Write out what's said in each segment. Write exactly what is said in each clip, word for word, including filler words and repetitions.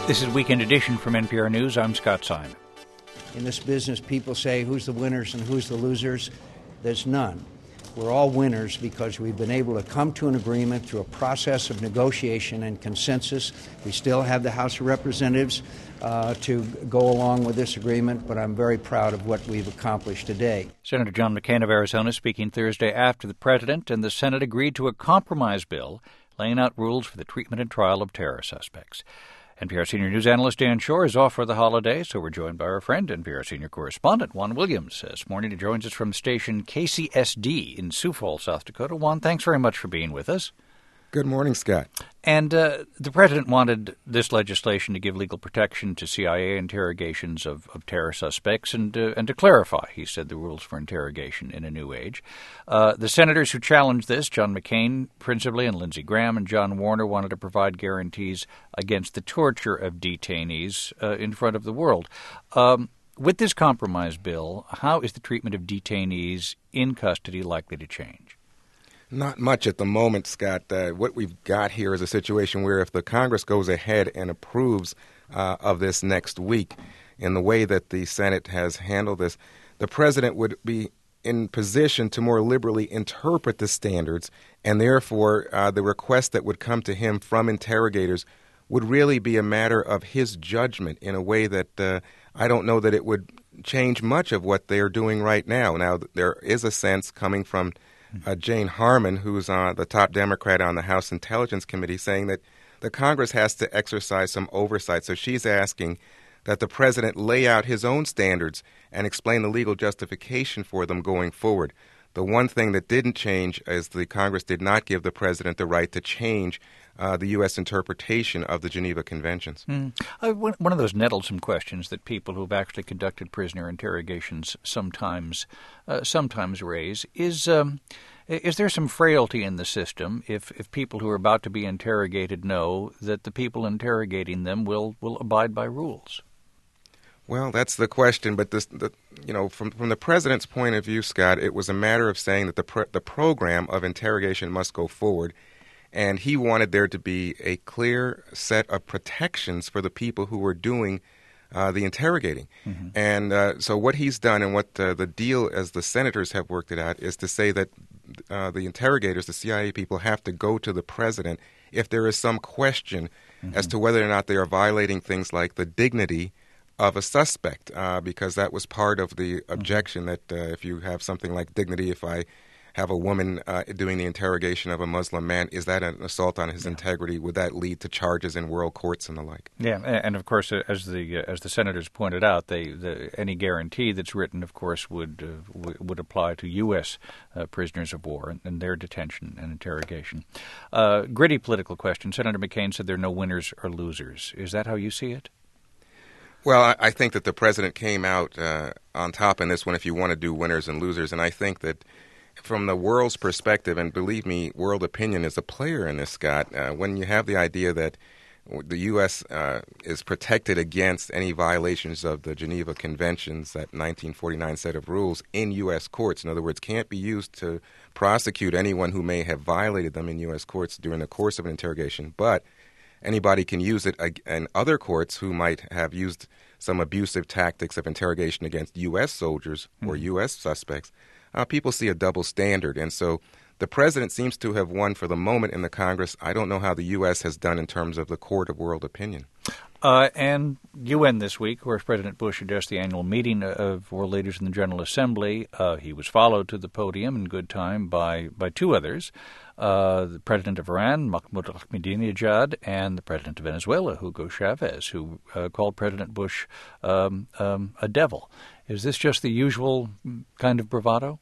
This is Weekend Edition from N P R News. I'm Scott Simon. In this business, people say who's the winners and who's the losers. There's none. We're all winners because we've been able to come to an agreement through a process of negotiation and consensus. We still have the House of Representatives uh, to go along with this agreement, but I'm very proud of what we've accomplished today. Senator John McCain of Arizona speaking Thursday after the President and the Senate agreed to a compromise bill laying out rules for the treatment and trial of terror suspects. N P R senior news analyst Dan Shore is off for the holiday, so we're joined by our friend, N P R senior correspondent Juan Williams. This morning he joins us from station K C S D in Sioux Falls, South Dakota. Juan, thanks very much for being with us. Good morning, Scott. And uh, the President wanted this legislation to give legal protection to C I A interrogations of, of terror suspects and, uh, and to clarify, he said, the rules for interrogation in a new age. Uh, the senators who challenged this, John McCain principally and Lindsey Graham and John Warner, wanted to provide guarantees against the torture of detainees uh, in front of the world. Um, with this compromise bill, how is the treatment of detainees in custody likely to change? Not much at the moment, Scott. Uh, what we've got here is a situation where if the Congress goes ahead and approves uh, of this next week in the way that the Senate has handled this, the President would be in position to more liberally interpret the standards, and therefore uh, the request that would come to him from interrogators would really be a matter of his judgment in a way that uh, I don't know that it would change much of what they're doing right now. Now, there is a sense coming from Uh, Jane Harman, who's uh, the top Democrat on the House Intelligence Committee, saying that the Congress has to exercise some oversight. So she's asking that the President lay out his own standards and explain the legal justification for them going forward. The one thing that didn't change is the Congress did not give the President the right to change uh, the U S interpretation of the Geneva Conventions. Mm. Uh, one of those nettlesome questions that people who've actually conducted prisoner interrogations sometimes uh, sometimes raise is, um, is there some frailty in the system if, if people who are about to be interrogated know that the people interrogating them will, will abide by rules? Well, that's the question. But this, the, you know, from from the President's point of view, Scott, it was a matter of saying that the pro- the program of interrogation must go forward, and he wanted there to be a clear set of protections for the people who were doing uh, the interrogating. Mm-hmm. And uh, so what he's done, and what uh, the deal, as the senators have worked it out, is to say that uh, the interrogators, the C I A people, have to go to the President if there is some question mm-hmm. as to whether or not they are violating things like the dignity of a suspect, uh, because that was part of the objection that uh, if you have something like dignity, if I have a woman uh, doing the interrogation of a Muslim man, is that an assault on his yeah. integrity? Would that lead to charges in world courts and the like? Yeah, and of course, as the uh, as the senators pointed out, they the, any guarantee that's written, of course, would uh, w- would apply to U S uh, prisoners of war and, and their detention and interrogation. Uh, gritty political question. Senator McCain said there are no winners or losers. Is that how you see it? Well, I, I think that the President came out uh, on top in this one, if you want to do winners and losers. And I think that from the world's perspective, and believe me, world opinion is a player in this, Scott, uh, when you have the idea that the U S uh, is protected against any violations of the Geneva Conventions, that nineteen forty-nine set of rules, in U S courts. In other words, can't be used to prosecute anyone who may have violated them in U S courts during the course of an interrogation. But anybody can use it in other courts who might have used some abusive tactics of interrogation against U S soldiers mm. or U S suspects. Uh, people see a double standard. And so the President seems to have won for the moment in the Congress. I don't know how the U S has done in terms of the court of world opinion. Uh, and U N this week, where President Bush addressed the annual meeting of world leaders in the General Assembly. Uh, he was followed to the podium in good time by, by two others, uh, the President of Iran, Mahmoud Ahmadinejad, and the President of Venezuela, Hugo Chavez, who uh, called President Bush um, um, a devil. Is this just the usual kind of bravado?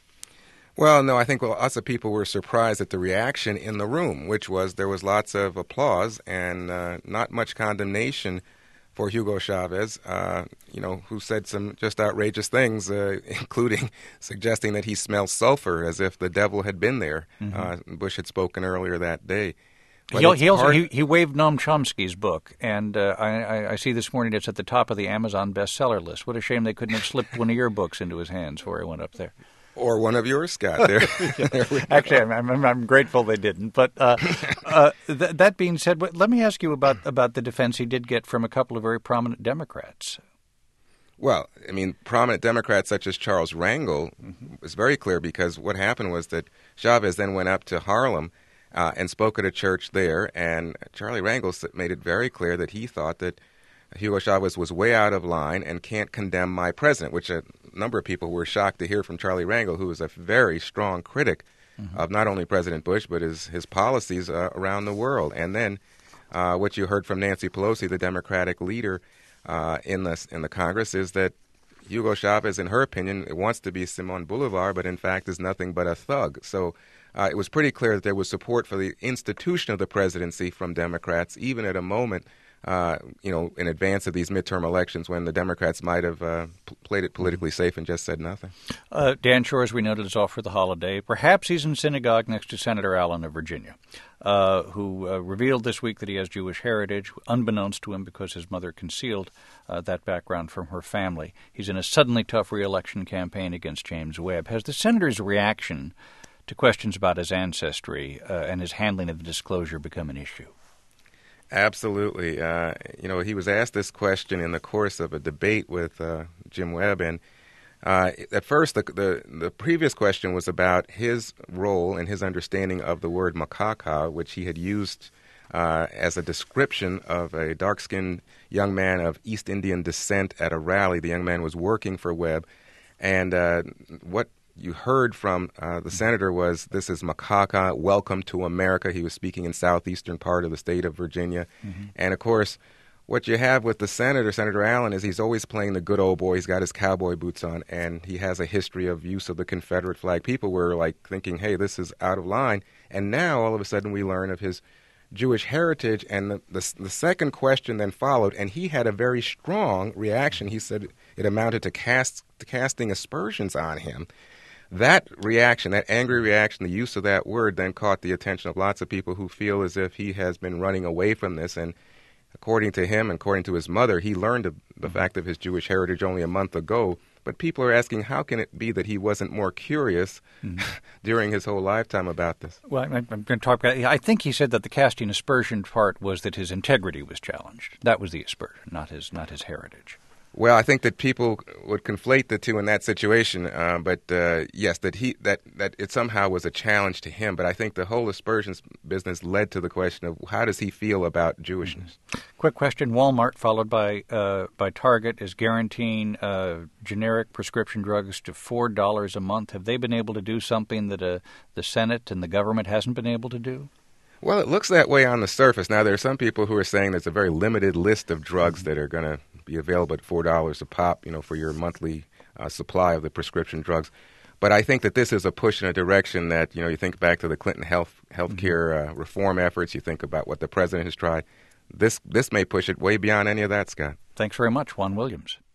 Well, no, I think well, lots of people were surprised at the reaction in the room, which was there was lots of applause and uh, not much condemnation for Hugo Chavez, uh, you know, who said some just outrageous things, uh, including suggesting that he smells sulfur as if the devil had been there. Mm-hmm. Uh, Bush had spoken earlier that day. He, he also he, he waved Noam Chomsky's book, and uh, I, I see this morning it's at the top of the Amazon bestseller list. What a shame they couldn't have slipped one of your books into his hands before he went up there. Or one of yours, Scott. There, there Actually, I'm, I'm, I'm grateful they didn't. But uh, uh, th- that being said, let me ask you about, about the defense he did get from a couple of very prominent Democrats. Well, I mean, prominent Democrats such as Charles Rangel mm-hmm. was very clear, because what happened was that Chavez then went up to Harlem uh, and spoke at a church there, and Charlie Rangel made it very clear that he thought that Hugo Chavez was way out of line and can't condemn my president, which a number of people were shocked to hear from Charlie Rangel, who was a very strong critic mm-hmm. of not only President Bush, but his, his policies uh, around the world. And then uh, what you heard from Nancy Pelosi, the Democratic leader uh, in, the, in the Congress, is that Hugo Chavez, in her opinion, wants to be Simon Bolivar, but in fact is nothing but a thug. So uh, it was pretty clear that there was support for the institution of the presidency from Democrats, even at a moment Uh, you know, in advance of these midterm elections, when the Democrats might have uh, p- played it politically safe and just said nothing. Uh, Dan Shore, as we noted, is off for the holiday. Perhaps he's in synagogue next to Senator Allen of Virginia, uh, who uh, revealed this week that he has Jewish heritage, unbeknownst to him because his mother concealed uh, that background from her family. He's in a suddenly tough re-election campaign against James Webb. Has the senator's reaction to questions about his ancestry uh, and his handling of the disclosure become an issue? Absolutely. Uh, you know, he was asked this question in the course of a debate with uh, Jim Webb, and uh, at first the, the the previous question was about his role and his understanding of the word macaca, which he had used uh, as a description of a dark-skinned young man of East Indian descent at a rally. The young man was working for Webb, and uh, what you heard from uh, the senator was, "This is macaca, welcome to America." He was speaking in southeastern part of the state of Virginia. Mm-hmm. And, of course, what you have with the senator, Senator Allen, is he's always playing the good old boy. He's got his cowboy boots on, and he has a history of use of the Confederate flag. People were, like, thinking, hey, this is out of line. And now, all of a sudden, we learn of his Jewish heritage, and the, the, the second question then followed, and he had a very strong reaction. He said it amounted to, cast, to casting aspersions on him. That reaction, that angry reaction, the use of that word then caught the attention of lots of people who feel as if he has been running away from this. And according to him, according to his mother, he learned of the fact of his Jewish heritage only a month ago. But people are asking, how can it be that he wasn't more curious mm-hmm. during his whole lifetime about this? Well, I'm going to talk about, I think he said that the casting aspersion part was that his integrity was challenged. That was the aspersion, not his, not his heritage. Well, I think that people would conflate the two in that situation, uh, but uh, yes, that he that, that it somehow was a challenge to him. But I think the whole aspersions business led to the question of how does he feel about Jewishness. Mm-hmm. Quick question: Walmart, followed by uh, by Target, is guaranteeing uh, generic prescription drugs to four dollars a month. Have they been able to do something that uh, the Senate and the government hasn't been able to do? Well, it looks that way on the surface. Now, there are some people who are saying there's a very limited list of drugs that are going to be available at four dollars a pop, you know, for your monthly uh, supply of the prescription drugs. But I think that this is a push in a direction that, you know, you think back to the Clinton health healthcare uh, reform efforts, you think about what the president has tried. This this may push it way beyond any of that, Scott. Thanks very much, Juan Williams.